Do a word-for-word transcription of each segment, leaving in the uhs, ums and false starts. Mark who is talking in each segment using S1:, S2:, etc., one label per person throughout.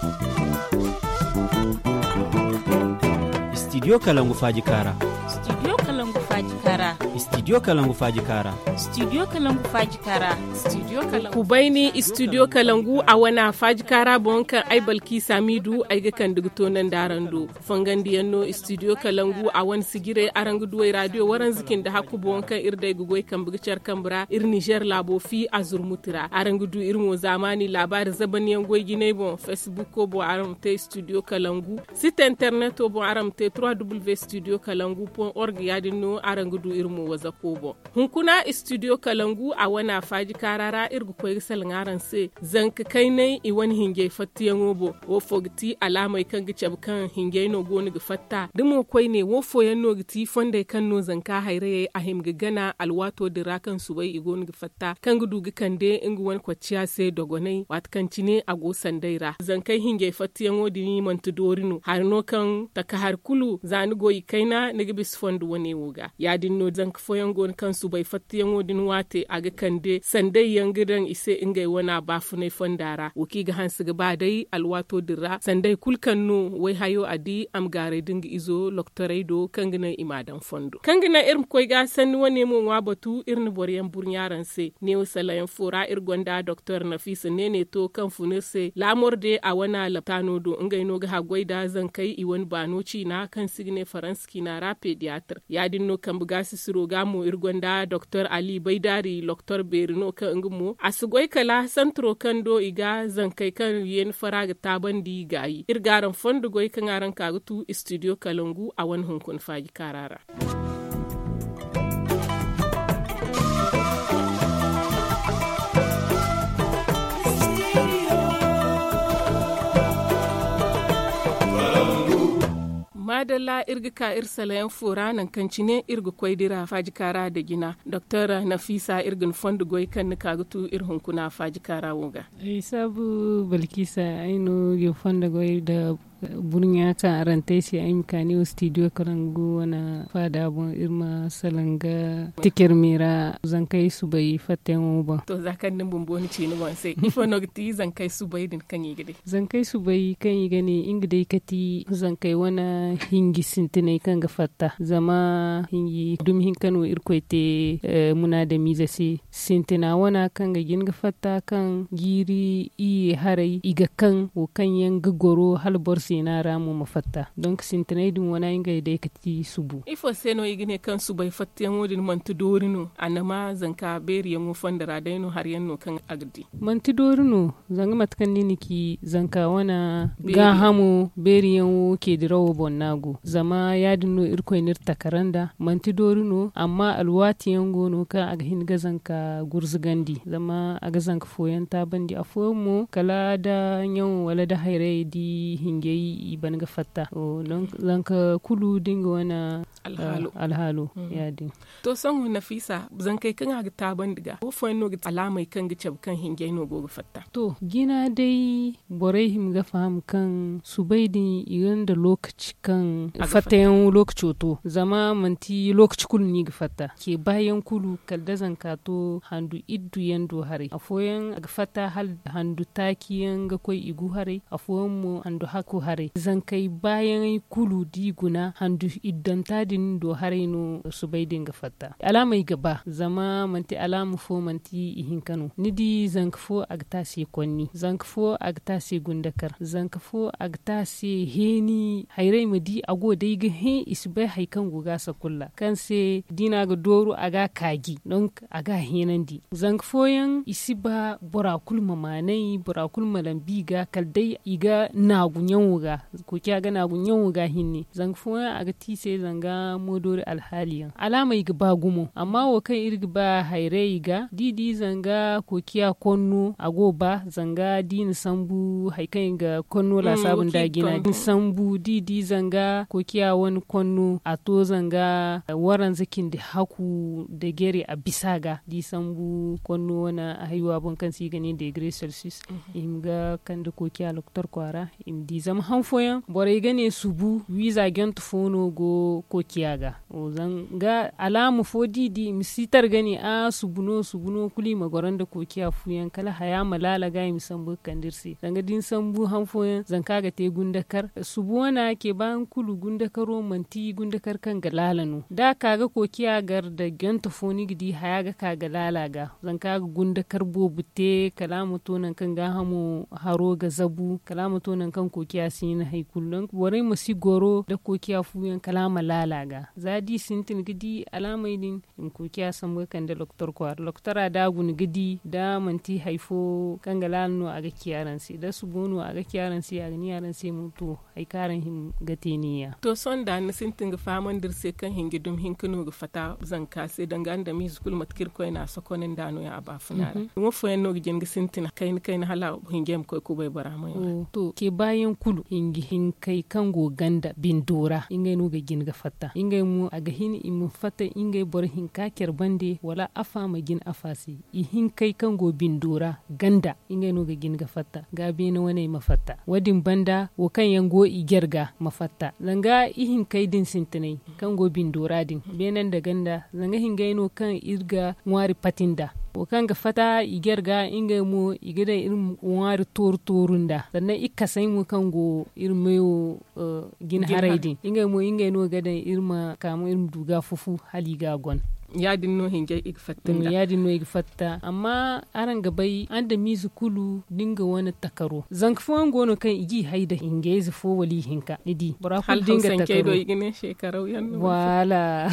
S1: Studio Kalangu Faji Kara.
S2: Studio Kalangu Faji Kara.
S1: Studio Kalangu Faji Kara.
S2: Studio Kalangu Faji Kara. Studio Kalangu.
S3: Kubaini Studio Kalangu a wana Faji Kara bonkan ai balki Samidu ai ga kan dugto nan darando. Fangandi yanno Studio Kalangu a wan sigire arangudu radio waran zikin da haku bonkan irdai gugoi kan bugcar kambra ir Niger labo fi azurmutira. Arangudu irmo zamani labar zaban yangoy ginai bon Facebook ko bo aramte Studio Kalangu. Site internet bo aramte w w w studio kalangu point org yadinno arangudu irmu waza kobo hunkuna Studio Kalangu a wana Faji Karara irgu koy salngaran se zanka kainai i wani hinge fattiyan obo wo fogti alamai kan gicab kan hinge no goni ga fatta dimo koy ne wo foyan no giti fonde kan no zanka haire a himga gana alwato dira kan subai i goni ga fatta kan gudu ga kande ingu wan kwaciya se dogonai wat kan cine a go sandaira zankai hinge fattiyan odi ni mantu dorino har no kan takahar kulu zani goyi kaina nigi bis fondu wane wuga yadin no zanka foyan gon kan subai fattiyan odin wate aga kande sandai yangidan ise ingai wana bafunai fondara wuki ga hansu ga badai alwato dira sandai kulkan no wai hayo adi am gare dinga izo loktorai do kangina imadan fondo kangina irin koy ga san wane mo wa batu irin boryan burnyaran se ne wasalayan fora ir gonda doctor Nafisa nene to kan funirse lamorde a wana laptano do ingai no ga hagwaida zan kai iwan banoci na kan signe faranski na ra pediatr yadin no kan buga sisiro ga mo ir gonda doctor Ali Baidari doctor Berino kan ngumo asugoi kala santro kan do iga zan kai kan yen faraga tabandi gayi irgaran fondo goy kan aran kagutu Studio Kalangu a wan hunkun Faji Karara. madalla irga ka irsalayan fura nan kancine irga kwaidira Faji Kara da gina Dr. Nafisa irgin fondu goy kan kagutu irhun kuna Faji Kara woga
S4: ai sabu balkisa aino yo fondu goy da burnya kan arante shi ai mikani Studio Kalangu wana fada bon irma salanga tikir mira zankai subai faten ba
S3: to zakan din bumboni ci ni bon sai ifo nogti zankai subai din kan yigade
S4: zankai subai kan yigane ingdai kati zankai wana hingi sintine kan ga fatta zama hingi dum hinkano irkoite uh, muna da mizasi sintina wana kan ga gin ga fatta kan giri i harai iga kan o kan yan gogoro halbor sina ramu mafatta donc sintina dum wana inga dai kati subu
S3: ifo seno igine kan subai fatta wodin mantu dorino anama zanka beri yan fondara daino har yanno kan agdi
S4: mantu dorino zanga matkan niniki zanka wana ga hamu beri yan ke dirawo bonna nago zama yadin no irkoy nir takaranda manti dorino amma alwati yango no ka aga hin gazanka gurzugandi zama aga zanka foyanta bandi afomo kala da nyaw wala da hayre di hingei iban ga fatta o donc zanka kulu dinga wana alhalu uh, alhalu mm. yadin
S3: to son Nafisa zankai kan aga tabandiga ko fo no ga alamai kan ga kan hingei no go ga fatta
S4: to gina dai borai him ga faham kan subaidi yanda lokaci kan fatayen lokaci to zama manti lokaci kulu ni ga fata ke bayan kulu kaldazan kato handu iddu yando hare afoyen ga fata hal handu takiyan ga koi igu hare afoyen mu handu haku hare zan kai bayan kulu diguna handu iddan tadin do hare no subaidin ga fata alamai gaba zama manti alamu fo manti ihin kano nidi zankfo agta se konni zankfo agta se gundakar zankfo agta se heni hayrai madi ago dai ga he isbai haikan guga sa kulla kan se dina ga doru aga kagi donc aga henandi zankfoyan isiba borakul mamanai borakul malambiga kaldai iga nagunyan wuga ko kya ga nagunyan wuga hinne zankfoyan aga tise zanga modori alhaliyan alama iga bagumo amma wo kan irga ba hayrai iga didi zanga ko kya konno ago ba zanga dina sambu haikan ga konno la sabun dagina din sambu didi zanga ko kiya wani konno a to zanga waran zakin da haku da gere a bisaga di sambu konno wana haiwa bon kan si gane degree celsius im ga kan da ko kiya loktor kwara im di zama hanfoyan borai gane subu wiza gentu fono go ko kiyaga o zanga alamu fodi di misitar gane a subuno subuno kuli magoran da ko kiya fuyan kala haya malala ga misambu kandirsi zanga din sambu hanfoyan zanka ga te gundakar subu wana ke ban kulu gundakaro manti gundakar kan galalanu da kaga ko kiyagar da gentu foni gidi haya ga kaga lalaga zanka ga gundakar bobute kalamu tonan kan ga hamu haro ga zabu kalamu tonan kan ko kiya sin haikullun borai musi goro da ko kiya fuyan kalama lalaga zadi sintin gidi alamai din in ko kiya samu kan da doktor kwar doktora da gun gidi da manti haifo kan galano aga kiyaran si da subono aga kiyaran si aga niyaran si mutu ai karan him gateniya
S3: to son da na sintin ga faman dirse kan hingidum hinkano ga fata zanka sai dangan da musical matkir ko ina sokonin dano ya abafunara mo fo en no gin ga sintin kain kain hala hingem ko ko bai bara mai
S4: to ke bayan kulu hingi hin kai kango ganda bindora ingai no ga gin ga fata ingai mu aga hin imu fata ingai bor hin ka ker bande wala afa ma gin afasi i hin kai kango bindora ganda ingai no ga gin ga fata ga be na wane mafata wadin banda wo kan yango i gerga mafata zanga i hin kai din sintinai kango bindora din benan da ganda zanga hingai no kan irga ngwari patinda o kan ga fata igerga inga mu igida irin wari tor torunda sannan ikka sai mu kan go irin mayo uh, gin haraidin inga mu inga no gada irma kamu irin duga fufu haliga gon
S3: yadin no hinge igfatta
S4: mm, yadin no igfatta amma aran gabai anda mizu kulu dinga wani takaro zankfon gono kan igi haida hinge zu fo wali hinka idi bara ku dinga takaro
S3: do igine shekarau yan
S4: wala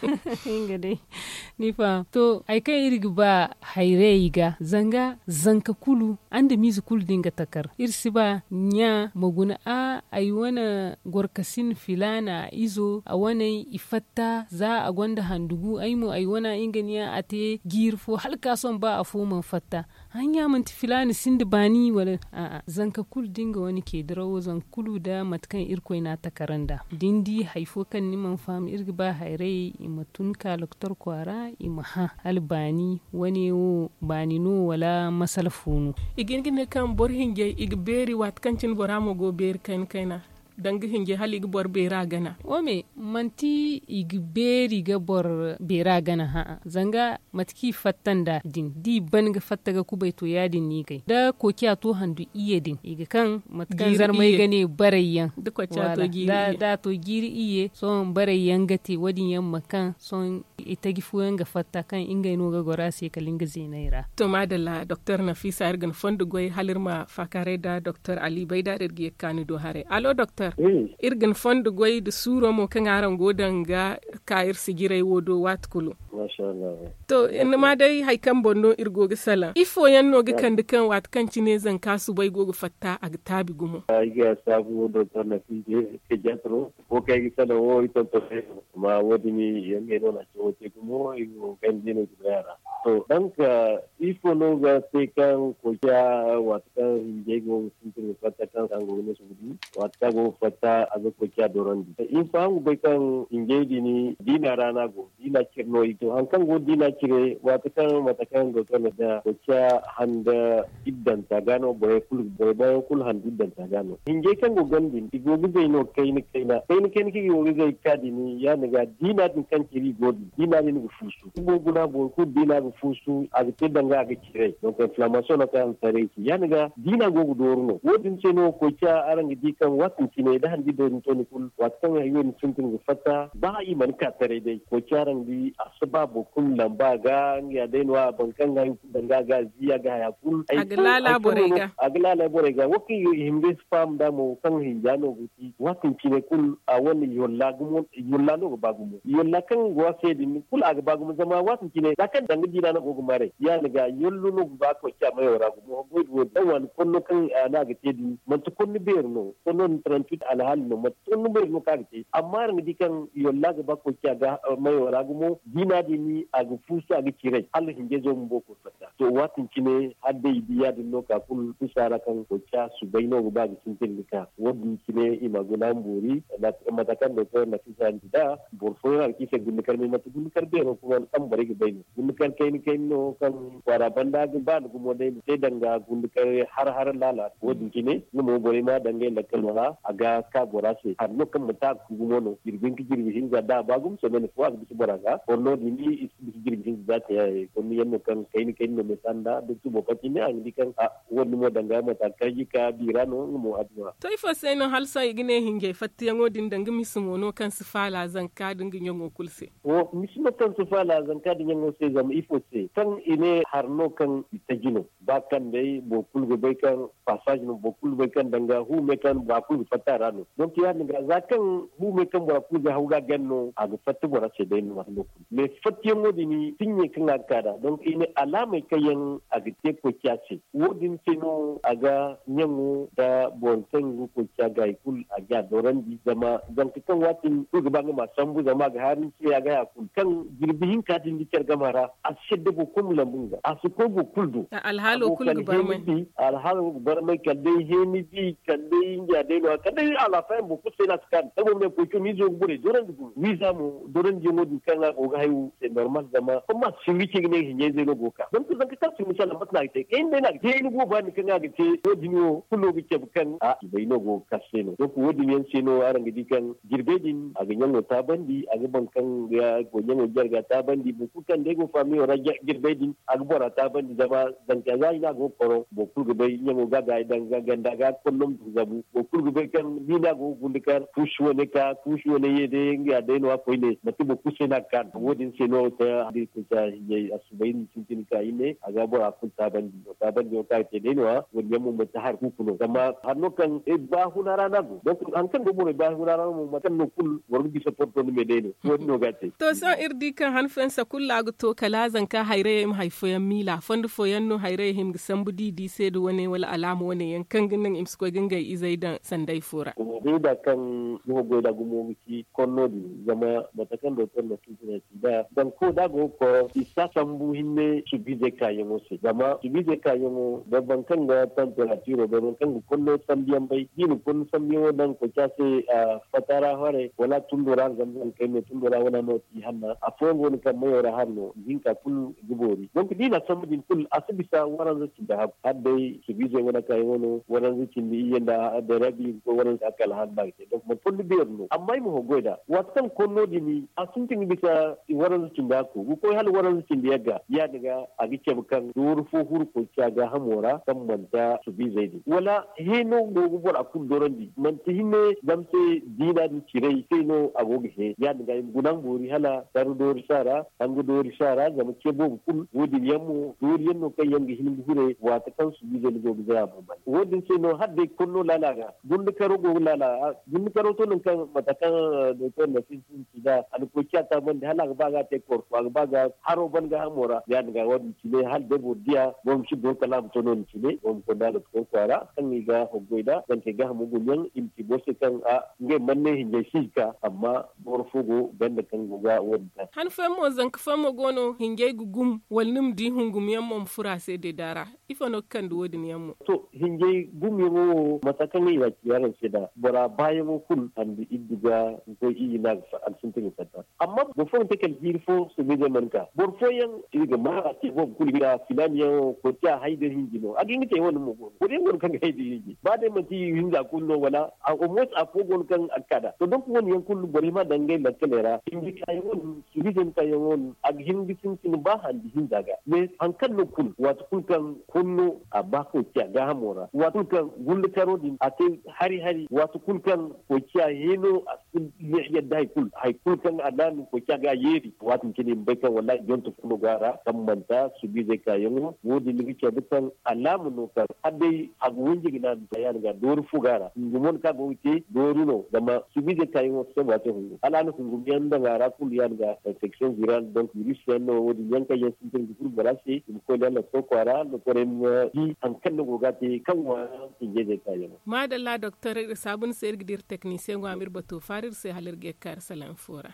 S4: hinga dai ni fa to ai kai irgi ba haire yiga zanga zanka kulu anda mizu kulu dinga takar irsi ba nya maguna a ai wana gorkasin filana izo a wani ifatta za a gwanda handugu ai mu ai wana inganiya ate girfo halka son ba a foman fatta hanya man filani sindi bani wala a a zanka kul dinga wani ke darawo zan kulu da matkan irkoi na takaranda dindi haifo kan niman fam irgi ba haire imatun ka doktor kwara imaha albani wani wo bani no wala masalfunu
S3: igin kan bor hinge igberi wat kancin boramo go ber kan kaina dangi hinge hali ig bor bera gana
S4: ome manti ig beri ga bor bera gana ha zanga matki fattanda din di ban ga fattaga kubai to yadin ni kai da ko kiya to handu iye din ig kan matkan zarmai gane barayyan
S3: da ko cha to giri
S4: da da to giri iye son barayyan gate wadin yan makan son ita gifuyan ga fatta kan ingai no ga gora sai kalinga zinaira
S3: to madalla dr Nafisa Ergan fondu goy halirma fakare da dr Ali Baida irgi kanu do hare allo doctor Mm. irgin fondu goy da suro mo kan aran godan ga kair sigirai wodo watkulu
S5: masha Allah
S3: to in ma dai haikan bonno irgo ga sala ifo yanno ga kan dukan wat kan cine zan kasu bai gogo fatta a tabi gumo
S5: ai ga sabu doctor Nafisa ke jatro ko kai sala wo ito to ma wodi ni yange no na to te gumo igo kan dino gara to dan ka ifo no ga te kan ko ja wat kan jego sintin fatta kan sango ne sudi wat ka go fata ago ko kya dorondi in famu bai kan ingedi ni dina rana go dina kirno ito an kan go dina kire wata kan mata kan go kan da ko kya handa iddan ta gano boye kul boye boye kul han iddan ta gano inge kan go gandin igo bai no kai ni kai na kai ni kai ni go gai kadi ni ya naga dina din kan kiri go dina ni go fusu go guna bo ku dina go fusu a ga danga ga kire donc inflammation na kan tare ki ya naga dina go go dorno wodin ce no ko kya aran di kan watin ne da handi don to ni kul watan ayyun suntin gufata ba yi man ka tare dai ko kyaran bi asbabu kun lamba ga ya dai no bankan ga danga ga ziya ga ya kul
S3: aglala borega
S5: aglala borega woki himbe spam da mo kan hinjano guti watin kine kul a wani yolla gumo yolla no ba gumo yolla kan go sai din kul aga ba gumo zama watin kine da kan danga dina na gogo mare ya ga yollu no ba ko kya mai wara gumo go go dan wan kullu kan na ga tedi man to kunni ber no konon trantut alhal no mat to number no kagte amma ran dikan yolla ga bako kya ga mai wara gumo dina dini aga fusa aga kire Allah hinge zo mu boko fata to watin kine hadde biya din no ka kul kusara kan ko kya su baino go ba gisin tilika wodi kine imaguna mburi na matakan da ko na fisa da borfo ran kise gunne karmi matu gundukar bero kuma kan bare ga bai gundukar kai ni kai no kan kwara banda ga ba gumo dai sai danga gundukar har har lala wodin kine ni mo bore ma dangai da kalwa aga ka bora sai har no kan mata gumo no girbin ki girbin ga da ba gum so ne ko bisu boraga onno di ni bisu girbin da ta ko ni yanno kan kai ni kai no me sanda da tu bo patine an di kan wonni mo danga mata kai ka birano mo adwa
S3: to ifo sai no halsa igine hinge fatti ngodin danga mismo no kan su fala zanka dinga nyongo kulse
S5: o mismo kan su fala zanka dinga nyongo sai zam ifo sai kan ine harno kan itajino ba kan dai bo kulgo bai kan passage no bo kulgo bai kan danga hu me kan ba kulgo fatara no donc ya dinga zakan hu me kan bo kulgo hauga ganno aga fatti bora ce dai no harno me fatti ngodini tinye kan akada donc ine alama kayan aga te ko kyace wodin ce no aga nyango da bon tengu ko kyaga ikul aga doran di zama dan kan watin ko ga banga masambu zama ga harin ce ya ga yakul kan girbihin kadin dikar gamara a shedde bo kum lambunga a su ko bo kuldu
S3: alhalo kulgu barmai
S5: alhalo barmai kadai heni bi kadai inja dai no kadai ala fa bo ku sai na kan tabo me ko mi zo gure doran du mi zamu doran je modi kan ga ga hayu c'est normal zama kuma shi mi ke ne hinje zai no goka dan ku zanka tasu misala matna te in dai na je ni go ba ni kan ga te ko dinyo kullu bi ke kan a bai no go kaseno to ku wodi yan seno aran gidi kan girbejin a ganyen ta bandi a gaban kan ya gonyen jarga ta bandi bu kukan dai go fami ora girbejin a gbora ta bandi zama zanka zai na go koro bo kulgu bai nyango gaga dan ganda ga kullum zabu bo kulgu bai kan dina go gundikar kusho ne ka kusho ne yede ngi dai no ko ne mati bo kusena kan wodin seno ta di ku ta ye asubain cikin ka ine a gabora kun ta bandi ta bandi ka te dai no wani mu mata har kukuno zama har no kan e ba hunara na go donc an kan go mo ba hunara mu matan no kul warbi bisa porto no medeno woni no gate
S3: to so irdi kan han fensa kullago to kala zanka hayre im hayfoyan mila fondu foyan no hayre him sambu didi sedu woni wala alama woni yan kan ginin im sko gingai izaidan sandai fura
S5: ko da kan go go da gumo miki konno di zama matakan do ton no tuntune da dan ko da go ko isa sambu hinne subize kayo se zama subize kayo da ban kan ga temperature da ban kan konno sambiyan bai dinu kon sambiyo dan ko kase fatara hore wala tundura gamban kai ne tundura wala no ti hanna a fongo ni kan mayora hanno jinka kul gubori donc dina samudin kul asibisa waran zuci da hadde subize wala kai wono waran zuci ni yenda da rabi ko waran akal hadda ke donc mo tulli biyarno amma mu ho goida watan konno dini asuntin bisa waran zuci da ko ko hal waran zuci da yaga ya daga a gice bukan dur fo hur ko ga hamora kan manta subize di wala heno go gubor akul dorandi man tihine zamse dina di cirei sai no agoge he ya daga gunan bori hala daru dori sara angu dori sara zama ke bo kul wodi yammo dori yanno kay yangi hin hure wata kan su bize go biza ba wodi sai no hadde konno lalaga gundu karo go lala gundu karo to nan kan matakan do to na sin sin da an ko kyata ban da hala ba ga te kor ba ga haro ban ga hamora ya daga wodi cile hal de bo dia bom ci do kalam to non cile bom ko dala ko kwara kan ni ga hogoida kan ke ga mu gunyan imti bose kan a nge manne hinje shika amma bor fugo benda kan guga wodda
S3: han famo zank famo gono hinge gugum walnum di hungum yammo fura se de dara ifono kan do wodin yammo
S5: to hinge gum yamo matakan ni ya yaran seda bora baye mo kul andi iddiga ko yi na al suntin fata amma bo fon te kel hirfo so be manka bor fo yan iga ma ati bo kul ga filaniyo ko ta haide hingino agin te won mo ko de ngon kan haide hingi ba de mati hinga kullo wala a umos a fogon kan akada to donc won yan kullu bori ma dangai la kelera hingi kay won subizen kay won ag hingi sin sin ba handi hindaga me an kan no kul wat kul kan kunno a ba ko ta ga hamora wat kan gulli karodin ate hari hari wat kul kan ko ta heno asul ya dai kul hay kul kan adan ko ta ga yeri wat kini mbeka wallahi jonto fulo gara kam manta subize kay won wodi ni ke dukan alamu no kan hadde ag wonji gina bayan ga doru fugara ngumon ka go wuce doru no dama subize kay won so ba to hungu ala no hungu yanda gara kul yan ga infection viral donc virus no wodi yanka yen sin du fur balasi ko le ko kwara no korem di an kan no gati kan wa injeje kay won
S3: madalla docteur sabun sergidir technicien go amir bato farir se halirge kar salam fora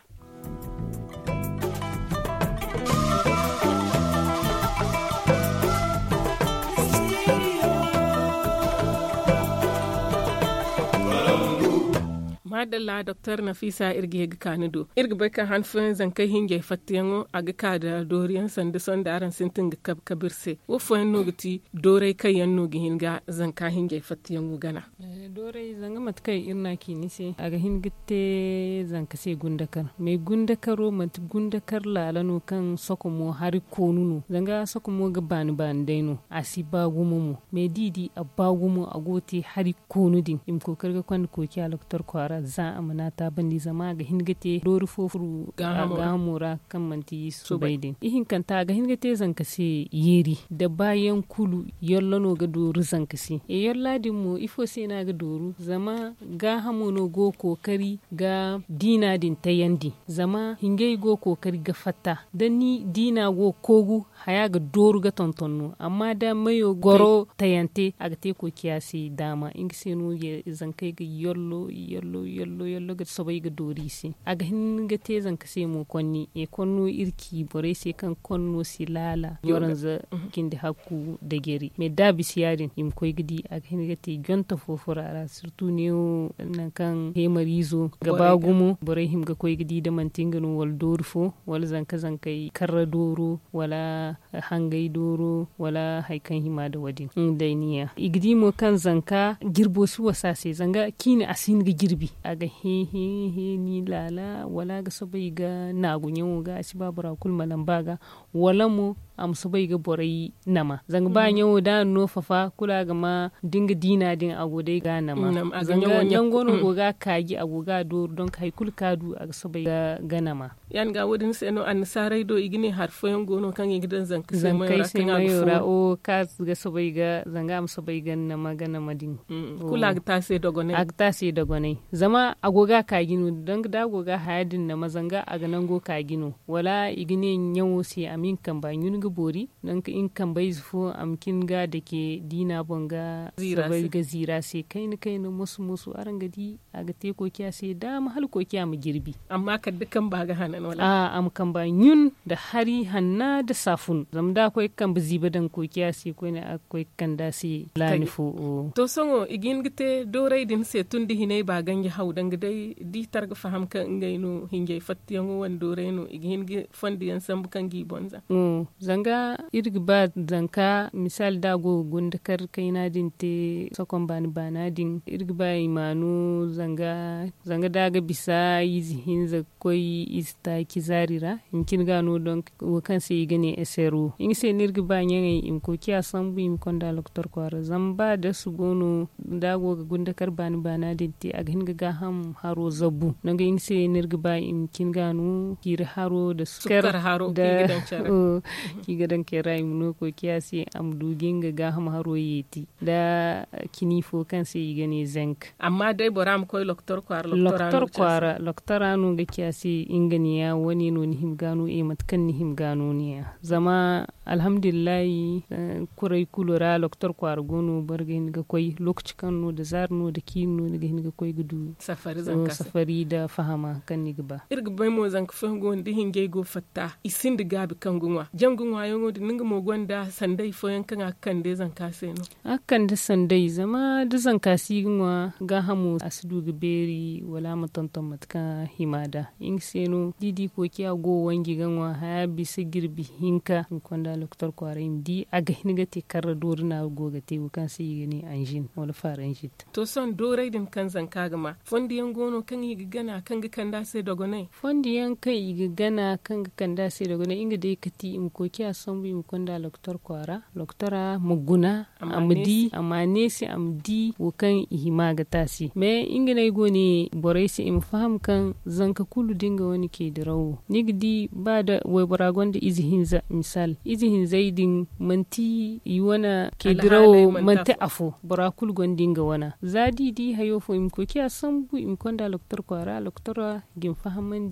S3: madalla Dr Nafisa irge ga kanido irga bai kan hanfin zankai hinge fattiyango aga ka da doriyan sanda son da aran sintin ga kab kabirse wo fo no gati dorai kai yan no gihin ga zanka hinge fattiyango gana
S4: dorai zanga matkai irna kini se aga hingite zanka se gundakar me gundakaro mat gundakar lalano kan sokomo hari konuno zanga sokomo ga bani ban daino asiba gumumu me didi abba gumu agoti hari konudin im ko karga kwan ko ki alaktor kwara za amana ta bandi zama ga hingate doru fofuru ga hamura kan manti subaidin ihin kan ta ga hingate zanka se yeri da bayan kulu yollano ga doru zanka se e yolladin mu ifo se na ga doru zama ga hamono go kokari ga dina din tayandi zama hingai go kokari ga fatta dan ni dina go kogu haya ga doru ga tontonno amma da mayo goro tayante aga te ko kiyasi dama ingse no ye zankai ga yollo yollo yollo yollo ga sobai ga dori se aga hin ga te zanka se mu konni e konno irki bore se kan konno silala yoranza kinde hakku da geri me da bisiyadin im koy gidi aga hin ga te jonta fofora ara surtout ne nan kan hemarizo gaba gumu bore him ga koy gidi da mantingano wal dorfo wal zanka zankai karra doro wala hangai doro wala haikan hima da wadin dainiya igidi mo kan zanka girbo su wasa sai zanga kini asin ga girbi aga he he he ni lala wala ga sabai ga nagunyen ga shi babura kul malambaga wala mo am sabai ga borai nama zanga ba nyawo da no fafa kula ga ma dinga dina din agode ga nama zanga yangono goga kaji agoga do don kai kul kadu aga sabai ga ga nama yan ga wudin sai no an sarai do igini harfo yangono kan gidan zanka sai mai kan ayora o ka ga sabai ga zanga am sabai ga nama ga nama din kula ga ta sai dogone ag ta sai dogone zama agoga kagino don da goga hayadin nama zanga aga nan go kagino wala igini nyawo sai amin kan ba yun bori don ka in kan bai zufo amkin ga da ke dina bonga sabai ga zira sai kai ni kai ni musu musu aran gadi a ga te ko kiya sai da mu hal ko kiya mu girbi amma ka dukkan ba ga hanan wala a am kan ba yun da hari hanna da safun zam da ko kan bizi badan ko kiya sai ko ne akwai kan da sai lanifo to songo igin gite dorai din sai tun di hinai ba gangi haudan gidai di targa faham kan ngaino hinge fattiyan wan dorai no igin gi fondiyan sam kan gi bonza zanga irgi ba zanka misal dago gundakar kaina din te sokon bani bana din irgi ba imanu zanga zanga daga bisa yizi hinza koi ista kizarira inkin gano don wakan sai gane eseru in sai nirgi ba nyanga im ko kiya sambu im konda doktor kwara zamba da su gono dago gundakar bani bana din te aghin ga ham haro zabu nanga in sai nirgi ba im kin gano kir haro da sukar haro da ki gadan ke rai muno ko kiyasi am dugin ga ga ham haro yeti da kinifo kan sai gane zinc amma dai boram ko doktor kwara doktor kwara doktor anu ga kiyasi ingani ya wani no ni him gano e matkan ni him gano ne zama alhamdulillah kurai kulura doktor kwara gono bargin ga koi lokaci kan no da zarno da kino daga hin ga koi gudu safari zanka safari da fahama kan ni gaba irga bai mo zanka fa go ndi hinge go fatta isin diga bi kan gunwa jangunwa yango da ninga mo gwanda sandai fo yankan akan de zanka sai no akan da sandai zama da zanka sigwa ga hamu asdu gberi wala mutantan matka himada in seno didi ko kiya go wangi ganwa haya bisa girbi hinka konda doktor kwarin di aga hinga te karra dorna go ga te kan sai gani anjin wala fara anjin to son dorai din kan zanka gama fondi yan gono kan yi gana kan ga kanda sai dogone fondi yan kai yi gana kan ga kanda sai dogone inga dai kati im ko kiya son bi im konda doktor kwara doktora muguna amdi amane si amdi wokan ihima ga tasi me inga nay goni borai si im faham kan zanka kulu dinga wani ke dirawo nigdi ba da wai baragon da izi hinza misal izi hinzai din manti yiwana ke dirawo manti afo barakul gon dinga wana zadi di hayo fo im ko kiya sambu im konda doktor kwara doktora gin fahamandi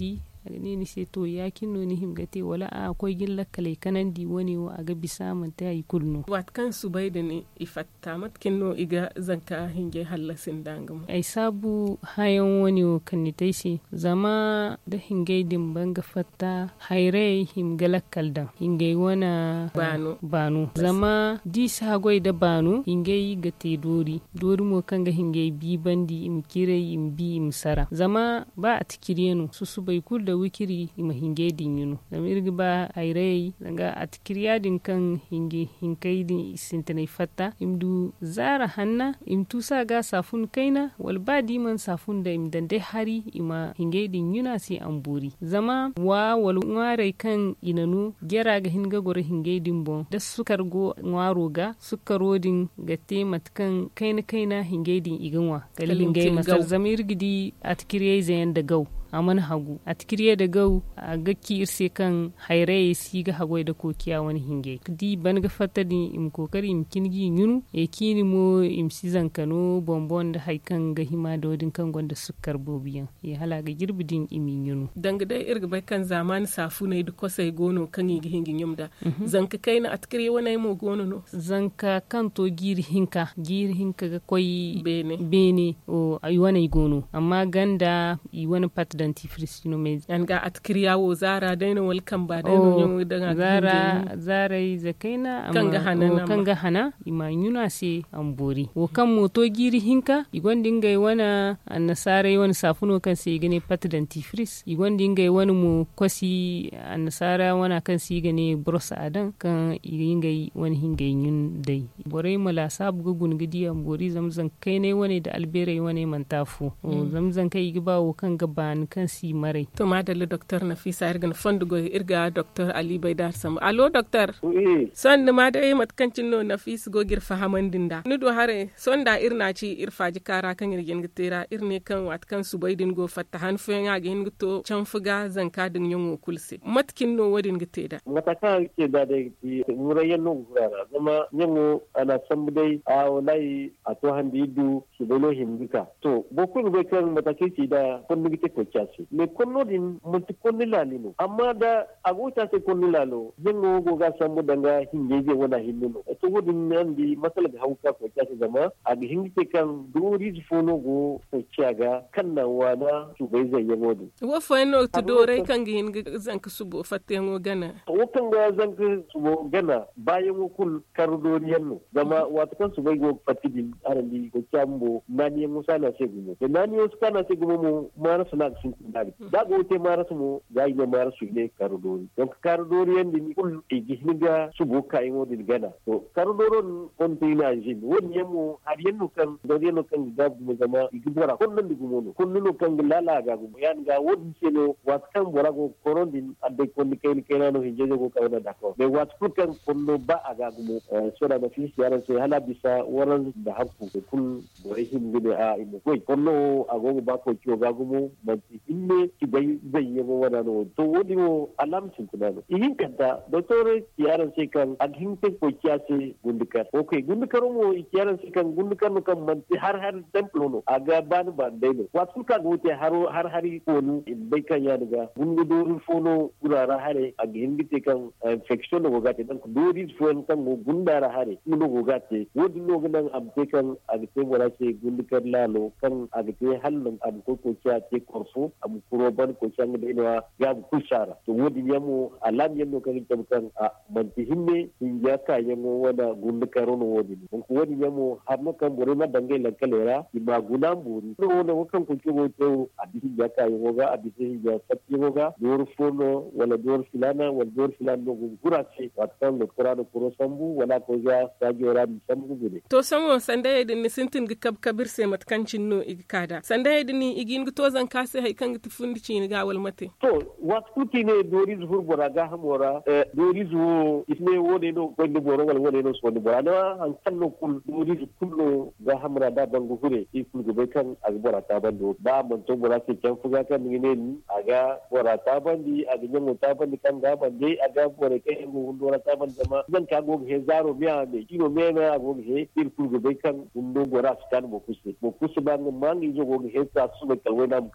S4: ne ni sai to ya kinno ni himgate wala a akwai gilla kale kanan di wani wa aga bisa man ta yi kulno
S3: wat kan su bai da ne ifatta mat kinno iga zanka hinge hallasin dangam
S4: ai sabu hayan wani wa kan ni taisi zama da hinge din banga fatta haire himgala kaldan hinge wana
S3: banu
S4: banu zama di sagoi da banu hinge ga te dori dori mo kanga hinge bi bandi im kire im bi im sara zama ba a tikiriyenu su su bai kul da wikiri ima hinge din yunu zama irgi ba haire zanga a tikiriya din kan hinge hinkai din isintanai fatta imdu zara hanna im tusa ga safun kaina wal ba diman safun da im dande hari ima hinge din yuna si amburi zama wa wal ngare kan inanu gera ga hinga gore hinge din bon da sukar go ngwaro ga sukaro din ga temat kan kaina kaina hinge din iganwa kalin gai masar zama irgidi a tikiriya zayan da gau a man hagu a tikiriya da gau a gakki irse kan haire si ga hagoi da kokiya wani hinge di ban ga fatta di im kokari im kingi yunu e kini mo im sizan kano bonbon da haikan ga hima da wadin kan gonda sukar bobiyan ya hala ga girbidin imi yunu
S3: danga dai irga bai kan zamani safu ne da kosai gono kan yi hingin yumda zanka kaina a tikiriya wani mo gono no
S4: zanka kan to giri hinka giri hinka ga koi
S3: bene
S4: bene o ayi wani gono amma ganda i wani pat dentifrice no me
S3: an ga atkiriya wo zara daina walkan ba daina yin daga
S4: zara zara yi zakaina
S3: kan ga hana
S4: kan ga hana ima yuna se ambori wo kan moto giri hinka igon dinga wana annasara wani safuno kan se gane pat dentifrice igon dinga wani mu kosi annasara wana kan se gane brosa adan kan inga wani hinga yun dai borai mala sabu gugun gidi ambori zamzan kai ne wani da albere wani mantafu o zamzan kai gibawo kan gaban kan si marai
S3: to madalla docteur Nafisa irga fondugo irga docteur Ali Baydar Sam allo docteur
S5: oui
S3: son ma dai matkancin no Nafis go gir fahamandinda nudo hare sonda irna ci irfaji kara kan irgen gitera irne kan wat kan subaydin go fatta han fenga gen gito chanfuga zanka din yongo kulse matkin no wadin giteda
S5: mataka ke da da murayen no gurara kuma yongo ana sambudai a wallahi a to handi du subelo himgika to bokun be kan matake ci da kun gite ko kyasi me konno din multi konni lalino amma da agota sai konni lalo yongo go ga sambu danga hingeje wala hinno to wodin nan di masala da hauka ko kyasi zama a ga hingite kan duri fono go ko kyaga kan nan wana su bai zai yabo din
S3: wo fono to dore kan gin zanka subo fatte ngo gana
S5: wo kan ga zanka subo gana bayan wo kul karudoriyan no zama wato kan su bai go fatidin arandi ko kyambo nani musala sai gumo da nani wasu kana sai gumo mu mara suna sun kudari da go te mara su mu ga yi mara su ne karudori don karudoriyan din kul e gihniga subo kai ngo din gana to karudoron on tina jin woni yemo har yenno kan do yenno kan da mu zama igibora kon nan digumo no kon no kan lala ga gumo yan ga wodi selo wat kan bora go korondin adde kon kai kai no hinjeje go kawda dako be wat kan kon no ba aga gumo so da fi yaran sai hala bisa waran da hakku kun bore him gide a imo koy kon no agogo ba ko kyo ga gumo banti inne ki bai zai yebo wada no to wodi mo alam sin kudano ihin kanta doctor yaran sai kan aghin te ko kiyase gundukar okay gundukar mo yaran sai kan gundukar no kan manti har har templo no aga ban ban dai no wat ka gote har har hari ko nu bai kan ya daga gungudo fono kurara hare aghin gite kan infection no gate dan dori fon kan go gundara hare no go gate wodi no gan am te kan agite wala ce gundukar lalo kan agite hallon am ko ko kiyate korfo am kuroban ko can da ina ga kushara to wodi yamo alam yamo kan kan a manti himme in ya ka yamo wada gundukar no wodi ko wodi yamo har no kan bore ma dangai lankalera ima gunan buri no no kan ko ko to abisi ya ka yamo ga abisi ya satti ga dor fono wala dor filana wala dor filana no gura ce watan da qur'ano ko sambu wala ko ya sage ra mi sambu gude
S3: to samo sandaye din sintin ga kab kabir se matkancin no igkada sandaye din igin to zan kase hay kan tufundi ci ga wal mate
S5: to wat kuti ne dori zuhur bora ga hamora dori zu isne wode no ko ndi boro wala wode no so ndi bora na an kan no kul dori zu kullo ga hamra da bangu hure ikul go be kan agbora ta bando ba mon to bora ke kan fuga kan ni ne aga bora ta bandi aga nyango ta bandi kan ga bande aga bora ke ngo ndora ta bandi ma zan ka go he zaro biya me kilo me na go he ikul go be kan ndo bora skan mo kusi mo kusi ba ngo mangi zo go he ta su be kalwe nam kan ga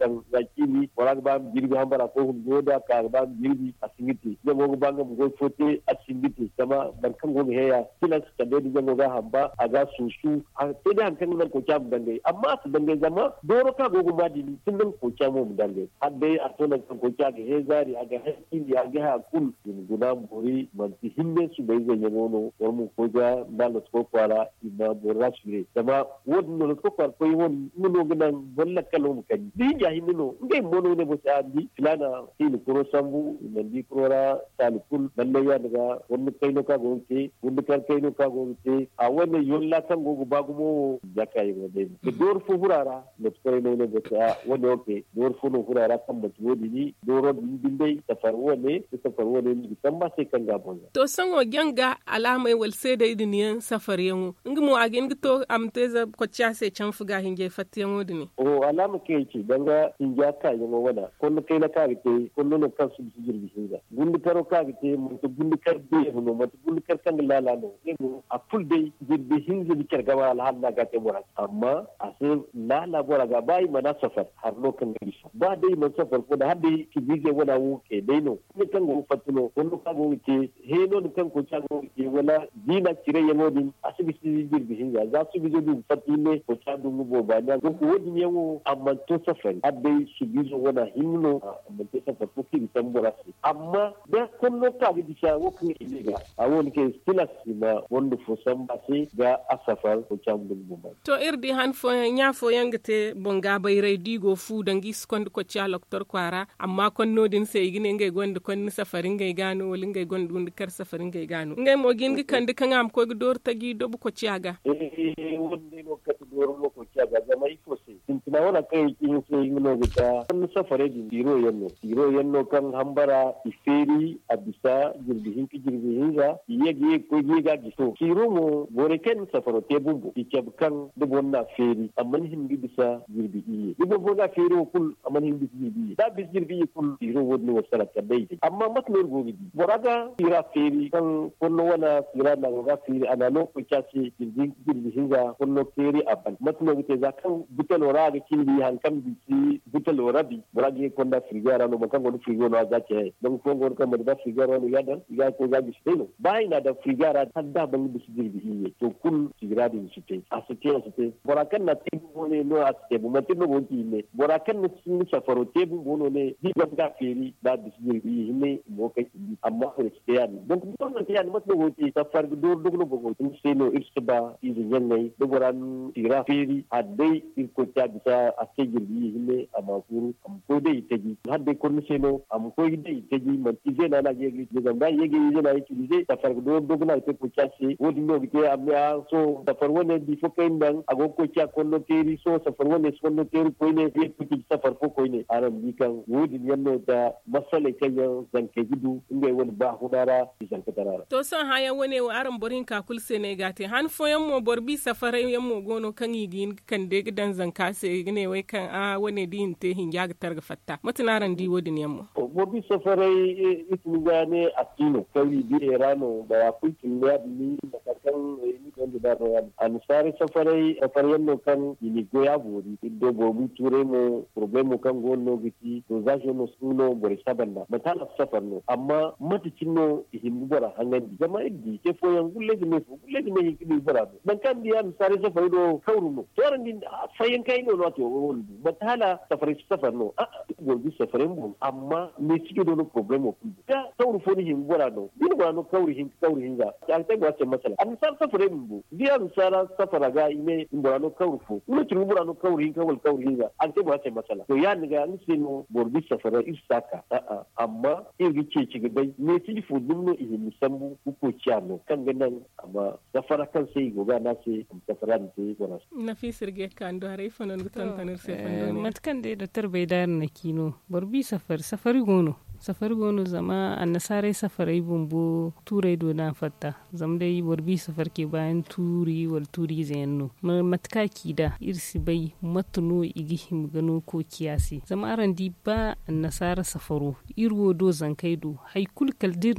S5: kili wala ba girbi hambara ko hun goda ka ba girbi asingiti jango banga go fote asingiti sama barkan go heya kila su tande da jango ga hamba aga susu a sai da hankan nan ko kyamu dangai amma su dangai zama doro ka go ma di tun nan ko kyamu mu dangai har dai a tonan kan ko kya ga hezari aga hakili aga ha kul guda bori man ti himme su bai zan yamo no war mu ko ga dalas ko kwara ina borasure sama wodin no ko kwar ko won muno gidan walla kalon kan di ya himino ngai mono ne bo sa di filana hin kuro sambu nan di kurora salikul balle ya daga wani kai no ka gonke wani kar kai no ka gonke a wani yolla kan gogo bagumo jaka yi wade ke dor fu hurara ne kai no ne bo sa wani oke dor fu no hurara kan ba wodi ni doro din dai safar wani safar wani ni kan ba sai kan gabon
S3: to sango genga alamai wal sai da idiniyan safar yango ngimo agin to amteza ko sai can fuga hinge fatiyan wodi ne
S5: o alama ke ce danga hinja ka yango wada kullu kai na ka ke kullu no kan su jirgi hinga gundi karo ka ke mun to gundi kar be no mun gundi kar kan lala no ego a full day jirgi hinga bi kar gaba al hadda ga te bora amma ase lala bora ga bai mana safar har no kan ga ba dai man safar ko da hadda ki bije wada wo ke dai no ni kan go fatuno kullu ka go ke he no kan ko cha go ke wala dina kire yango din asibiti jirgi hinga za su bije du fatine ko cha du bo ba da ko wodi ne wo amma to safar hadda su bije wada hinno amma to safar ko ki tambora amma da kullu ka ga disha wo kan iliga a woni ke stilas ma wondu fo samba se ga asafar ko cha du bo ba
S3: to irdi han fo nya fo yangate bonga bay redigo fu dangi skond ko cha doktor kwara amma kon nodin sai gine ngay gonde kon safarin ngay gano wala ngay gonde gonde kar safarin ngay gano ngay mo gingi kandi kan am ko dor tagi do ko ciaga
S5: eh wonde no kat dor mo ko ciaga zama ifo se tintina wala kai kin sai ngino gita kon safare din biro yanno biro yanno kan hambara iferi abisa jirbi hinki jirbi hinga yegi ko yega giso kiro mo bore ken safaro te bumbu ikab kan de bonna feri amman hindi bisa jirbi iye ibo boga feri kul amman hindi jirbi da bis jirbi kul kiro wodni wasala kadai amma matlor gogi boraga tira feri kan konno wana tira na ga feri ana no ko kace jirbi jirbi hinga konno feri aban matlo gite za kan butel wara ga kilbi han kan bisi butel wara bi boraga konda frigara no kan go frigo no za ke don ko go kan da frigara no yadan ya ko ga bisi no bai na da frigara hadda ban bisi jirbi iye to kul tigra din site asite asite borakan na tebu ne no asite bu matino go ki ne borakan na sun safaro tebu bono ne di ga feri da bisi jirbi ne mo kai amma ko steyani donc ko no steyani matno go ki safar do do no go to seno irsiba izu yanne do boran tira feri hadde ko ta bisa ase jirbi ne amma kuru am ko dai teji hadde ko no seno am ko dai teji man tije na na yegi de da yegi je na yiki je safar do do na te ko ta se wodi no ke amma so safar wone di fo kay ndan ago ko ta ko no teri so safar wone so no teri ko ne ye ko ti safar ko ko ne aram bi kan wodi yanno da masale kayan zanke gidu inda wani ba hudara zanke tarara
S3: to san haya wone wa aram borin ka kul sene gate han fo yammo borbi safarai yammo gono kan yigin kan de gidan zanka se ne wai kan a wone din te hin ya targa fatta mutinaran di wodin yammo
S5: borbi safarai itni gane atino kawi bi erano da ya kulkin ya ni da kan ni kan da royal an sare safarai safarai yammo kan ni goya bori do borbi ture mo problemo kan gonno giti to zajo no suno bori sabanda matala safar no amma maticin no hindu bara hangandi jama iddi ke fo yan gulle ne gulle ne hindu bara dan kan diya sare safar do kawru no to ran din fayin kai no no to won matala safar safar no a gorbi safarin bo amma me cike do no problemo ku ya kawru fo ni hindu bara no din bara no kawru hin kawru hinga ya ta gwace masala an sar safarin bo diya sara safara ga ine bara no kawru fo no cin bara no kawru hin kawal kawru hinga an ta gwace masala to ya ni ga ni sino borbi safara isaka a amma iri ce ci gabai ne ci fu dunno ihe musambu ko ciano kan ganan amma safara kan sai goga na sai safara ne gona
S3: na fi sirge kan do hare fanon gutan tanir sai fandone
S4: matkan de da tarbai dar na kino borbi safar safari gono safar gono zama annasare safarai bumbu turai do na fatta zam dai borbi safar ke bayan turi wal turi zayanno matka kida irsi bai matuno igi him gano ko kiyasi zama aran di ba annasara safaro irwo do zankai do hay kul kaldir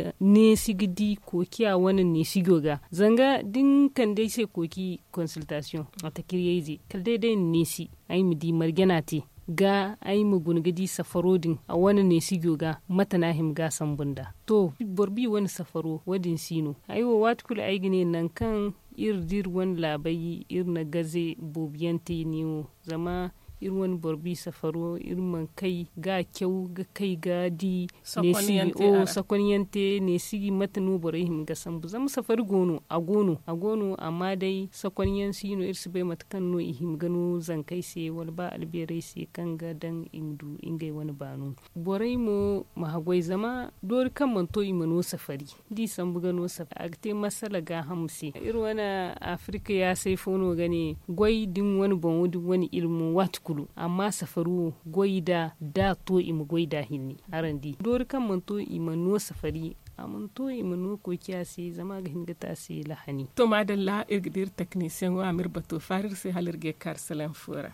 S4: ne sigidi ko kiya wani ne sigoga zanga din kan dai sai koki consultation ata kiriyezi kalde dai ne si ai midi marganati ga ai mu gungadi safarodin a wani ne sigyo ga matana him ga sambunda to borbi wani safaro wadin sino aiwo watkul ai gine nan kan irdir wani labai irna gaze bobiyante ne zama irwan borbi safaro irman kai ga kyau ga kai ga di ne sigi o sakoniyante ne sigi matanu borehim ga sambu zama safari gono a gono a gono amma dai sakoniyan sino irsu bai matkan no ihim gano zan kai se wal ba alberai se kan ga dan imdu ingai wani banu borai mo mahagwai zama dori kan manto imano safari di sambu gano safari agte masala ga hamse irwana afrika ya sai fono gane gwai din wani bon wani wani ilmu wat kulu amma safaru goida da to imu goida hinni arandi dori kan manto imano safari amanto imano ko kiyasi zama ga hinga tasi lahani
S3: to madalla irgidir technicien wa amir bato farir sai halirge kar salam fura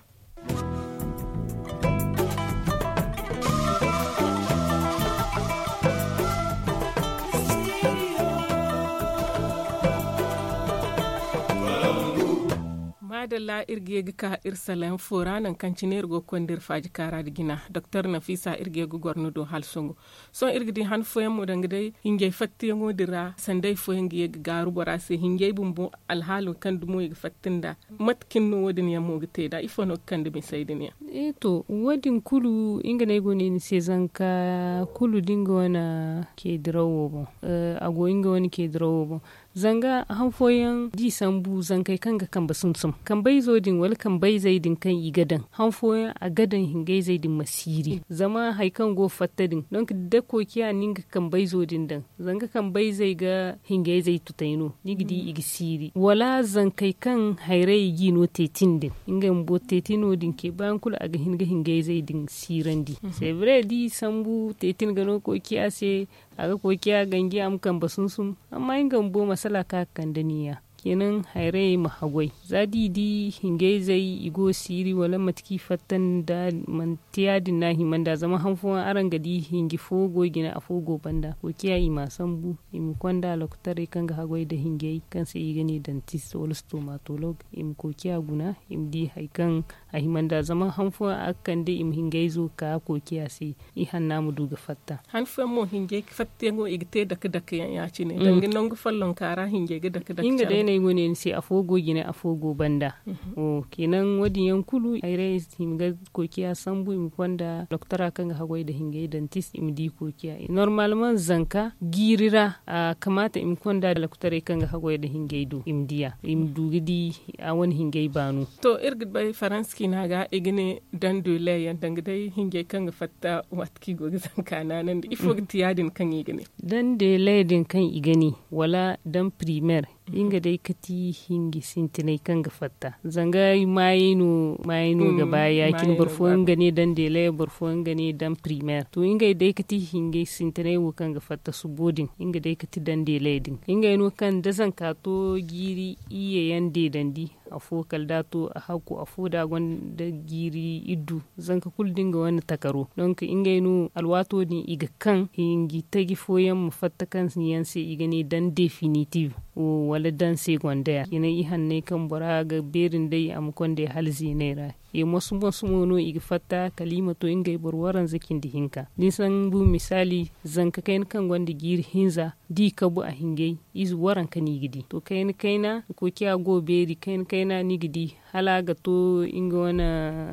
S3: madalla irge ka irsalan foranan kanciner go kondir faji kara digina dr nafisa irge go gorno do halsongo so irgidi han foyam mo dangde hinge fatti ngo dira sandai foyengi garu borase hinge bumbo alhalu kandu mo yeg fattinda matkin no wodin ya mo gite da ifono kandu mi saydiniya
S4: e to wadin kulu inga ne go ne sezanka kulu dingo wana ke drawo bo uh, ago inga wani ke drawo bo zanga hanfoyan di sambu zankai kanga kan basunsum kan bai zo din wal kan bai zai din kan igadan hanfoyan a gadan hingai zai din masiri zama haikan go fattadin don da kokiya ninga kan bai zo din dan zanga kan bai zai ga hingai zai tutaino nigidi igisiri wala zankai kan hairai gino tetin din inga mbo tetino din ke bayan kula aga hinga hingai zai din sirandi sai bre di sambu tetin gano kokiya sai aga kokiya gangi am kan basunsum amma inga mbo masala ka kandaniya kenan haire mahagwai zadi di hingai zai igo siri wala matki fattan da mantiya din nahi manda zama hanfuwan aran gadi hingi fogo gina a fogo banda ko kiyayi masan bu im kwanda lokutare kan ga hagwai da hingai kan sai gani dentist wala stomatolog im ko kiya guna im di haikan a himanda zama hanfuwan akan da im hingai zo ka ko kiya sai i hanna mu duga fatta
S3: hanfuwan mo hingai fatte ngo igte dak dak ya ci ne dangin nan gu fallon kara hingai ga dak dak
S4: inga dai ne gone sai afogo gine afogo banda o kenan wadi yankulu aire himga kokiya sambu im kwanda doktora kan hagwai da hingai dentist im di kokiya normalement zanka girira a kamata im kwanda da doktore kan hagwai da hingai do im diya im dugidi a wani hingai banu
S3: to irgid bai faranski naga igine dan dole yan dangdai hingai kan fatta watki go zanka nan ifo tiyadin kan igine
S4: dan de ledin kan igani wala dan primaire inga dai kati hingi sintinai kan gafatta zanga mayinu mayinu gaba yakin barfuwan gane dan dele barfuwan gane dan primaire to inga dai kati hingi sintinai wo kan gafatta su bodin inga dai kati dan dele din inga yino kan dazan kato giri iye yande dandi afo kaldato a haku afo da gon da giri iddu zanka kul dinga wani takaro donc inga yino alwato ni iga kan hingi tagi foyan mu fatta kan yanse igane dan definitive o wala dan secondaire ina i hanne kan bora ga berin dai am konde halzi nera e mosu mosu mono igi fatta kalima to ingay bor waran zakin di hinka nisan bu misali zanka kain kan gonde gir hinza di kabu a hingay iz waran kan igidi to kain kaina ko kiya go beri kain kaina ni gidi hala ga to inga wana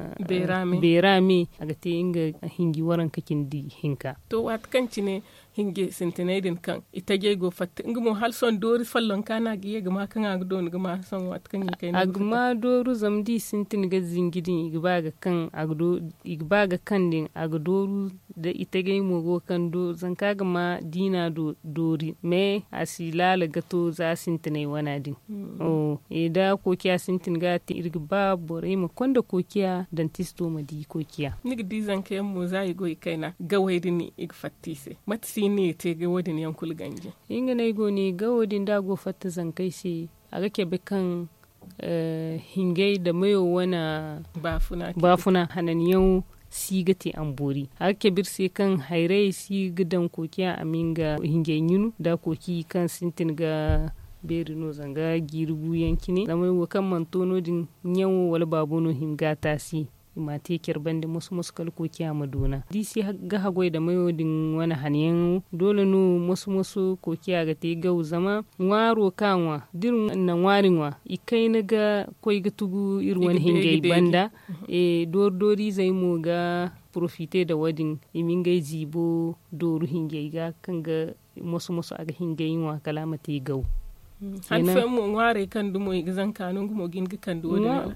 S3: berame
S4: berame aga te inga hingi waran kakin di hinka
S3: to wat kanci ne hinge sintinedin kan ita ge go fatta inga mo hal son dori fallon kana giye gama kan aga don gama son wat kan yi kai
S4: agma doru zamdi sintin ga zingidin igba ga kan agdo igba ga kan din agdoru da ita ge mo go kan do zanka ga ma dina do dori me asilala ga to za sintinai wana din mm. o e da ko kiya sintin ga ti irgba bore mu konda ko kiya dentisto ma di ko kiya
S3: nig di zanka mo zai go kaina ga waydini ig fattise matsi ne te ga wadin yankul ganje
S4: inga nay go ni ga wadin da go fatta zankai se aga ke be kan uh, hingai da mayo wana
S3: bafuna
S4: bafuna hananiyan sigati ambori ake birse kan hairai si gidan kokiya aminga hingen yunu da koki kan sintin ga beri no zanga girbu yankine da mai wakan mantono din nyawo wala babono himga tasi ima te kirban da musu musu kal ko kiya maduna disi ga hagoi da mayo din wani haniyan dole nu musu musu ko kiya ga te gau zama waro kanwa din na warinwa ikai na ga koi ga tugu irwan hingai banda e dor dori zai mu ga profite da wadin imingai zibo doru hingai ga kanga musu musu aga hingai wa kalama te gau
S3: han fe mu ware kan dumo igzan kanun gumo ginga kan do wadin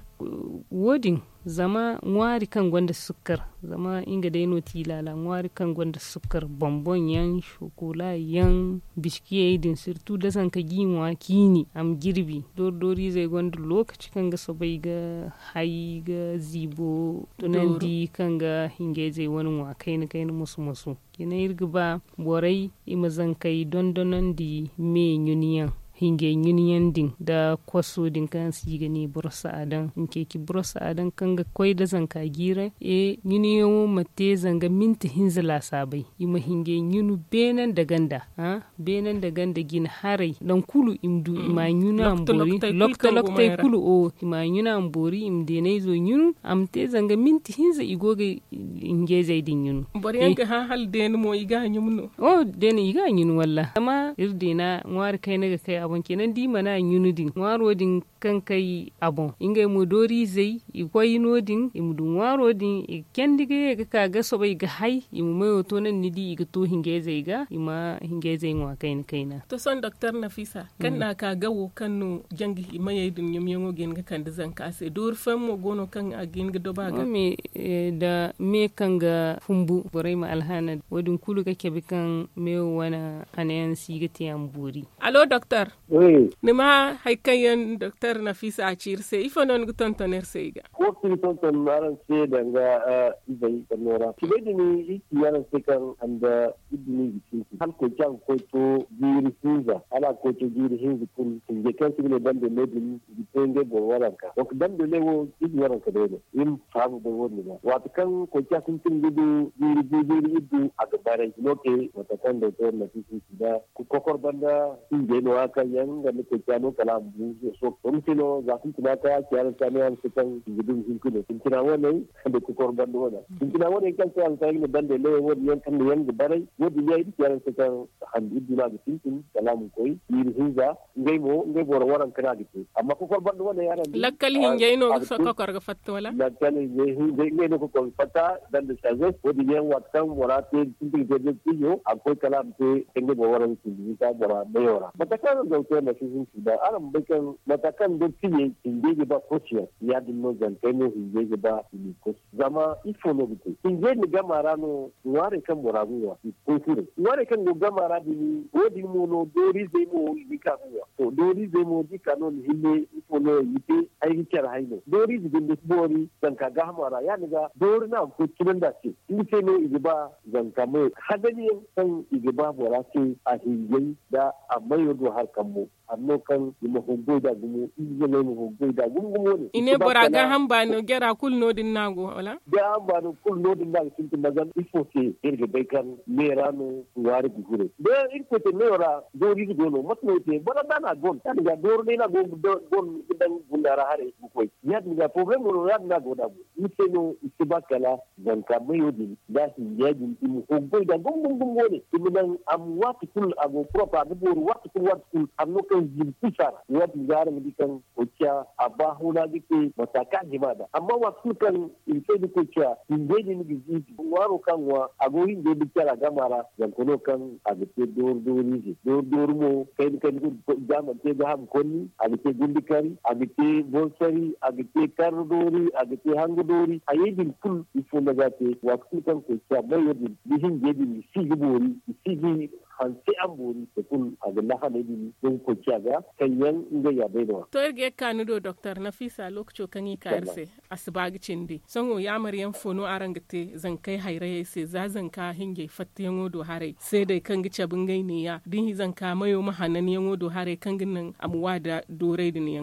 S4: wodin zama ngwari kan gwanda sukar zama inga dai no tilala ngwari kan gwanda sukar bonbon yan shokola yan biskiye din sirtu da san ka ginwa kini am girbi dordori zai gwanda lokaci kan ga sabai ga hayi ga zibo tunan di kan ga hinge zai wani wa kai ni kai ni musu musu kina irga ba borai imazan kai dondonon di me union hinge union din da kwaso din kan si gani bursa adan nke ki bursa adan kan ga koi da zanka gira e union mate zanga minti hinzala sabai ima hinge yunu benan da ganda ha benan da ganda gin harai dan kulu imdu ima yuna ambori lokta lokta kulu o ima yuna ambori imde ne zo yunu amte zanga minti hinza igoge inge zai din yunu
S3: bari yanka ha hal den mo iga nyumno
S4: o den iga nyunu walla amma irdina ngwar kai naga kai abon kenan di mana yunudin waro din kan kai abon inga mu dori zai ikoyi nodin imdu waro din kendige ga ka ga sobai ga hai imu mayo to nan nidi ga to hinge zai ga ima hinge zai wa kai kaina
S3: to son doctor Nafisa kan na ka gawo kanu jangi maye din yum yango gen ga kan da zan ka sai dur fam mo gono kan a gen ga doba ga
S4: me da me kan ga fumbu borai ma alhana wadin kulu kake bikan me wana anayan siga tiyan buri
S3: allo doctor
S5: oui
S3: nima haikayen doctor Nafisa a cirse ifo non guton toner seiga
S5: ko ti ton ton maran se danga izai kanora kibedi iki yaran se kan anda idini gitin hal ko jang ko to jiri hinza ala ko to jiri hinza kun tinge kan sibile bande medin gitenge bo waranka ko bande lewo idi waranka dole im fabu bo wonni ba wat kan ko ja kun tin gidu jiri jiri idu aga bare loke wata kan da to na tisi da ku kokor banda tinge no aka yan ga ko jano kala bu so komtino za kun tuna ta kiyaran tamiyan su kan gidun hinkune kun tuna wannan da ku korban da wannan kun tuna wannan kan sai an sai ne bande le wodi yan kan yan bare wodi ya yi kiyaran su kan handi duna da tinkin kalamu koi yiri hinza ngai mo ngai bor waran kana gitu amma ku korban da wannan yaran
S3: lakkal hinje no so ko korga fatta wala
S5: lakkal hinje hinje ngai no ko fatta dan da saje wodi yan watan warate tinkin da tiyo akwai kalam te ngai bor waran tinkin ta bora bayora mata kan da to na cikin da aran bakan matakan da tiye hinje ba kociya ya dinno zankai no hinje ba ni ko zama ifo no bite hinje ni gamara no ware kan moraguwa ko kire ware kan go gamara di wodi mo no dori ze mo dika kuwa to dori ze mo dika no hinne ifo no yite ai kira haino dori ze din bori zanka gamara ya ni ga dori na ko kiran da ce in ce no igiba zanka mai hadani san igiba bora ce a hinje da amma yodo har kan mu anno kan mu hubbo da gumu izo ne mu hubbo da gumu ne
S3: ine bora ga hamba no gera kul no din nago wala
S5: da hamba no kul no din nago tin mazan ifo ke irge bai kan mera no wari gure da irko te mera do ri go no matno te bora dana gon tan ga dor ne na go gon dan gundara hare ko ya ga problem no ya na go da ni se no isibakala dan ka mayo din da hin ya din mu hubbo da gumu gumu ne tin am wati kul ago propa da bor wati kul wati kul am kan jimpisar wata zarin dikan kuciya a bahuna dike matakan jimada amma wasu kan ilfe da kuciya inda ne ni gizi waro kan wa agoyin da bi kira gamara dan kono kan a dike dor dori ji dor dor mo kai kan jaman te da ham konni a dike gundikari a dike bonsari a dike kardori a dike hangudori a yedin kul ifo da zate wasu kan kuciya bai yedin bihin yedin sigi bori sigi hanse an bori da kun a ga lahana din don ko kiyaga kanyan inda ya bai da
S3: to erge kanu do doctor Nafisa lokacin kan yi karse asbagi cindi songo ya maryam fono arangate zan kai hairaye sai za zan ka hinge fattiyan odo hare sai dai kan gice bungai ne ya din zan ka mayo mahanan yan odo hare kan ginin amuwa da dore din yankan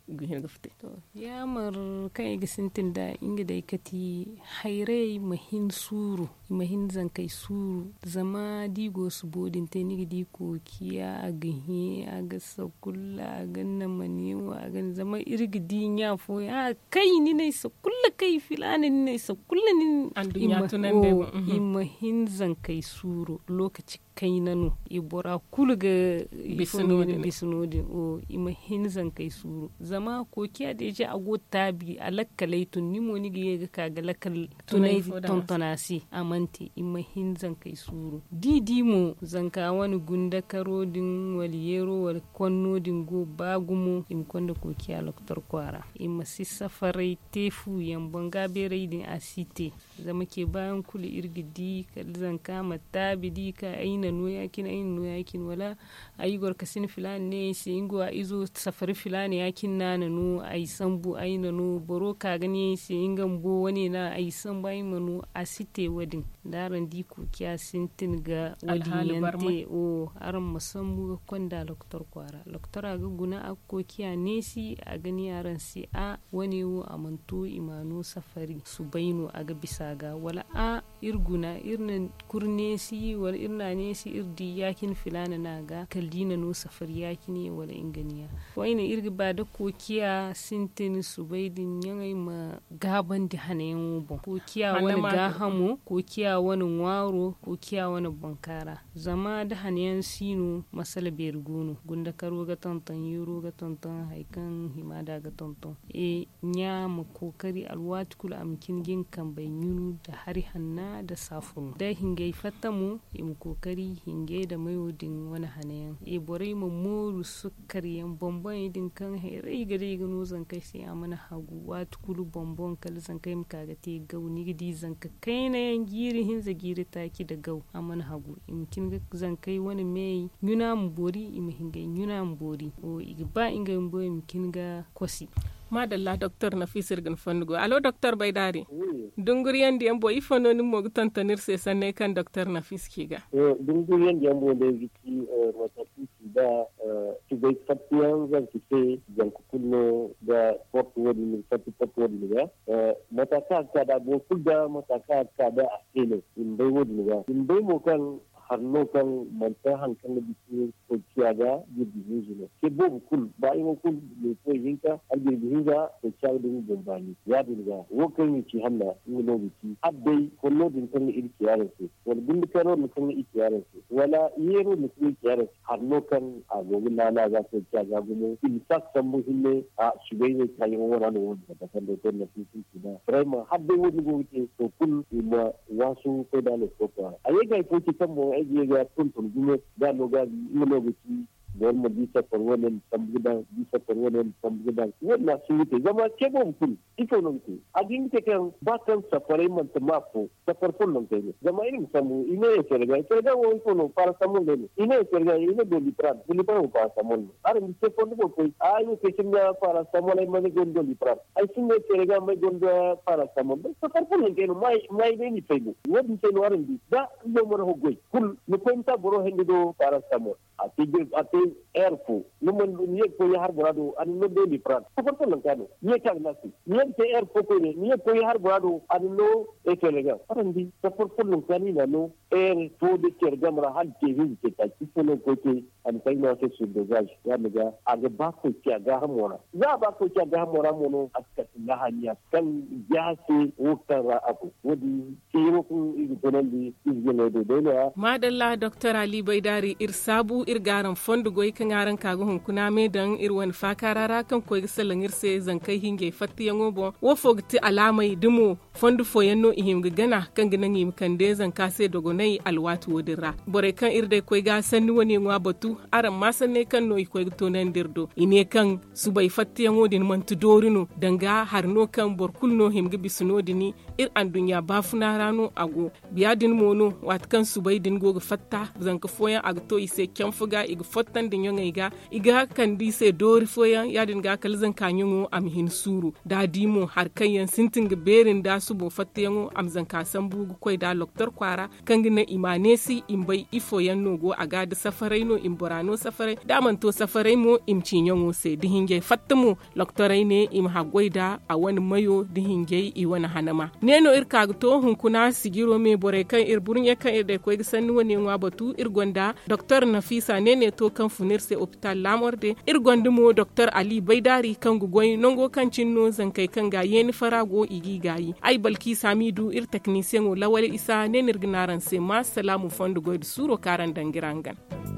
S3: guhin gafte
S4: to ya mar kan iga sintin da inga da ikati haire mahin suru mahin zan kai suru zama digo su bodin te ni di ko kiya agahi aga sakulla aga namaniwa aga zama irgidi nya fo ya kai ni ne sakulla kai filana ni ne sakulla ni
S3: an dunya tunan de
S4: mahin zan kai suru lokaci kai nanu ibora kulga bisunodin bisunodin o ima hinzan kai suru zama ko kiya da je ago tabi alakkalai tun nimo ni ga ka ga lakal tunai tontonasi amanti ima hinzan kai suru didi mo zanka wani gunda karodin waliyero wal konnodin go bagumo im konda ko kiya loktor kwara ima si safarai tefu yambon gaberai din asite zama ke bayan kuli irgidi kal zanka matabi di ka aina no yakin aina no yakin wala ayi gor kasin filan ne sai ingo a izo safari filan yakin nana no ai sambu aina no boro ka gani sai ingan bo wani na ai sambu ai manu asite wadin daran di ku kiya sintin ga wadiyante o aran musambu konda doktor kwara doktor ga guna akko kiya nesi a gani yaran si a wani wo amanto imanu safari su baino aga bisaga wala a irguna irnan kurnesi wala irna nesi irdi yakin filana naga kaldina no safar yakini wala inganiya wayna irga ba da kokiya sintin subaidin yangai ma gaban di hanayen bon kokiya wani gahamo kokiya wani waro kokiya wani bankara zama da hanayen sino masala berguno gunda karo ga tantan yuro ga tantan haikan himada ga tantan e nya mu kokari alwat kul amkin gin kan bayinu da hari hanna da safunu da hingai fatamu im kokari hingai da mayodin wani hanayen e borai mu moru sukariyan bombon din kan herai gare ga no zan kai sai amana hagu wat kulu bombon kal zan kai muka ga te gauni gidi zan ka kai na yan giri hin za giri taki da gau amana hagu imkin ga zan kai wani mai yuna mu bori im hingai yuna mu bori o igba inga mbo imkin ga kosi
S3: madalla docteur Nafisir gan fandugo allo docteur Baydari dunguriyan di ambo ifono ni mo tantanir se sanne kan docteur Nafis kiga
S5: eh dunguriyan di ambo de viki matati da tu bai fatiyan zan kite zan kuno da porto wodi ni fati porto wodi ga mataka ka da bo kuda mataka ka da asile in bai wodi ga in bai mo kan harno kan manta hankan da biki ko kiyaga girbi hinjino ke bobu kul ba imo kul le ko hinka al girbi hinga ko kiyaga dum bombani ya dinga wo kan yi ci hanna ni no biki abbai ko no din kan iri kiyaga ce wal bin karo ni kan iri kiyaga ce wala yero ni kan kiyaga harno kan a gobe lala za ko kiyaga gumo in sak sambu hinne a shigai ne kai mo wana no da kan da na fitin da prima habbe wodi go ke to kul ma wasu ko da ne ko ka ayega ko ki tambo ajiye ga tuntun gume da no ga imo lokaci da wani bisa farwanin tambuda bisa farwanin tambuda wannan su wuce zama ke ba mutum iko nan ku a din ke kan ba kan safarai man ta mafo safar kullum kai ne zama irin samu ine ya kirga ke da wani ko no fara samu ne ine ya kirga ine do lipran do lipran ko samu ne ar mi se fondo ko kai ayu ke kin ya fara samu ne man go do lipran ai sin ne kirga mai go do fara samu ne safar kullum kai no mai mai ne ni fego wodi sai no arin bi da do mo ho goy kul ni ko ta boro hendi do fara samu a tigi a airfo numan ni ko ya har burado an no do li pran ko ko lan kano ni ka nasi ni te airfo ko ni ni ko ya har burado an no e to lega parandi ta for ko lan kani na no air to de ker gamra hal ke hin ke ta ki ko ko ke an kai na ke su dosage ya mega aga ba ko ki aga hamora ya ba ko ki aga hamora mono aska lahaniya kan ya se wukara abu wodi ke yi ko igu tonandi izgene do dole
S3: madalla docteur Ali Baydari irsabu irgaran fondu goy kan aran kago hun kuna me dan irwan fakarara kan ko gisalan irse zankai hinge fatti yango bo wo fogti alamai dumo fondu foyanno ihim gana kan ginan yim kan de zanka se dogonai alwatu wodira bore kan irde koy ga sanni woni ngwa batu aran masanne kan no koy tonan dirdo ine kan subai fatti yango din man tudorino danga harno kan borkulno him gibi sunodini ir an dunya bafuna rano ago biadin mono wat kan subai din goga fatta zanka foyan agto ise kyan fuga ig fottan din yonga iga iga kan di se dori foyan yadin ga kalzan kanyungo am hin suru da dimo har kayan sintin ga berin da subo fatteyango amzan kasan bugu koi da loktor kwara kangina imanesi imbai ifo yanno go aga da safarai no imborano safarai daman to safarai mo imcinyango se dihinge fattamo loktorai ne im hagoida a wani mayo dihinge i wani hanama neno irka to hunkuna sigiro me bore kan ir burnye kan ir de ko gisan woni ngwa batu ir gonda docteur Nafisa nene to kan funirse hospital lamorde ir gondumo docteur Ali Baidari kan gugoy nongo kan cinno zankai kan ga yeni farago igi gayi ai balki samidu ir technicien o lawal isa nenir gnaran se ma salamu fondu goyd suro karan dangirangan